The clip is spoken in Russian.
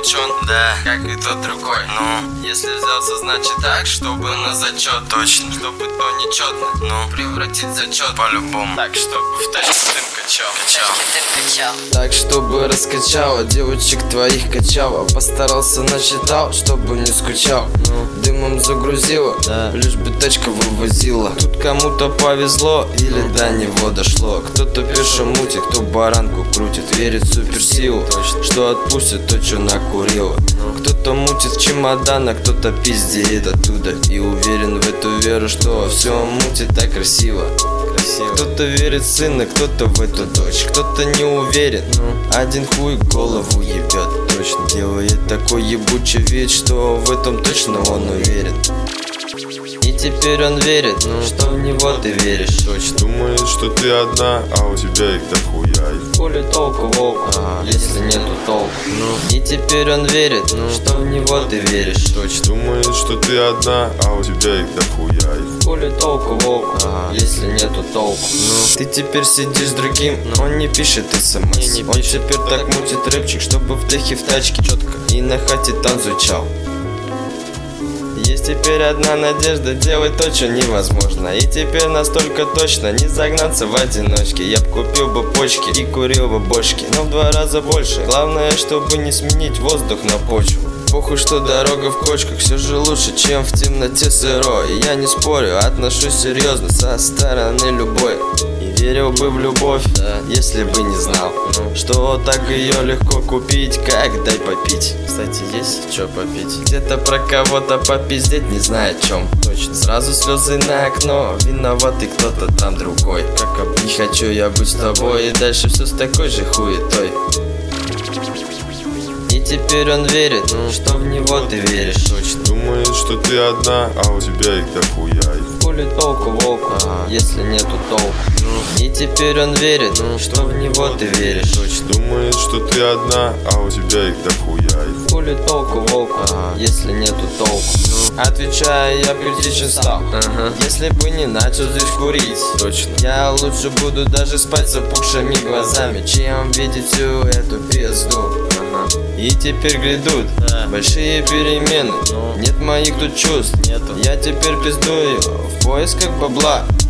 увлечен, да, как и тот другой. Ну, если взялся, значит так, чтобы на зачет. Точно, чтобы то нечетно, ну, превратить в зачет по-любому. Так, чтобы в тачке дым качал. Так, чтобы раскачала, девочек твоих качала. Постарался, насчитал, чтобы не скучал. Дымом загрузила, да, лишь бы тачка вывозила. Тут кому-то повезло, или до него дошло. Кто-то пешим мутит, кто баранку крутит. Верит в суперсилу, что отпустит то, что накурила. Кто-то мутит чемодан, а кто-то пиздеет оттуда. И уверен в эту веру, что все мутит так красиво. Кто-то верит в сына, кто-то в эту дочь. Кто-то не уверен, один хуй голову ебет. Точно делает такой ебучий вид, что в этом точно он уверен. И теперь он верит, что в него ты веришь. Точно думаешь, что ты одна, а у тебя их дохуя. В поле толку волк, если нету толку. И теперь он верит, что в него ты веришь. Точно думаешь, что ты одна, а у тебя их дохуя. В поле толку волк, если нету толку. Ты теперь сидишь с другим, он не пишет смс. Он теперь так мутит рэпчик, чтобы в техе в тачке четко и на хате там звучал. Есть теперь одна надежда делать то, что невозможно. И теперь настолько точно не загнаться в одиночке. Я б купил бы почки и курил бы бошки, но в 2 раза больше. Главное, чтобы не сменить воздух на почву. Похуй, что дорога в кочках, все же лучше, чем в темноте сырой. И я не спорю, отношусь серьезно со стороны любой. И верил бы в любовь, если бы не знал, что так ее легко купить, как дай попить. Кстати, есть что попить? Где-то про кого-то попиздеть, не знаю о чем. Точно, сразу слезы на окно, виноватый кто-то там другой. Как не хочу я быть с тобой, и дальше все с такой же хуетой. И теперь он верит, что в него ты веришь. Точно думаешь, что ты одна, а у тебя их дохуя. В поле толку волку, если нету толку. И теперь он верит, что в него ты веришь. Точно думаешь, что ты одна, а у тебя их дохуя. В поле толку волку, если нету толку. Отвечаю, я критичен стал, если бы не начал здесь курить. Точно, я лучше буду даже спать с опухшими глазами, чем видеть всю эту пизду. И теперь грядут большие перемены. Нет моих тут чувств, я теперь пиздую в поисках бабла.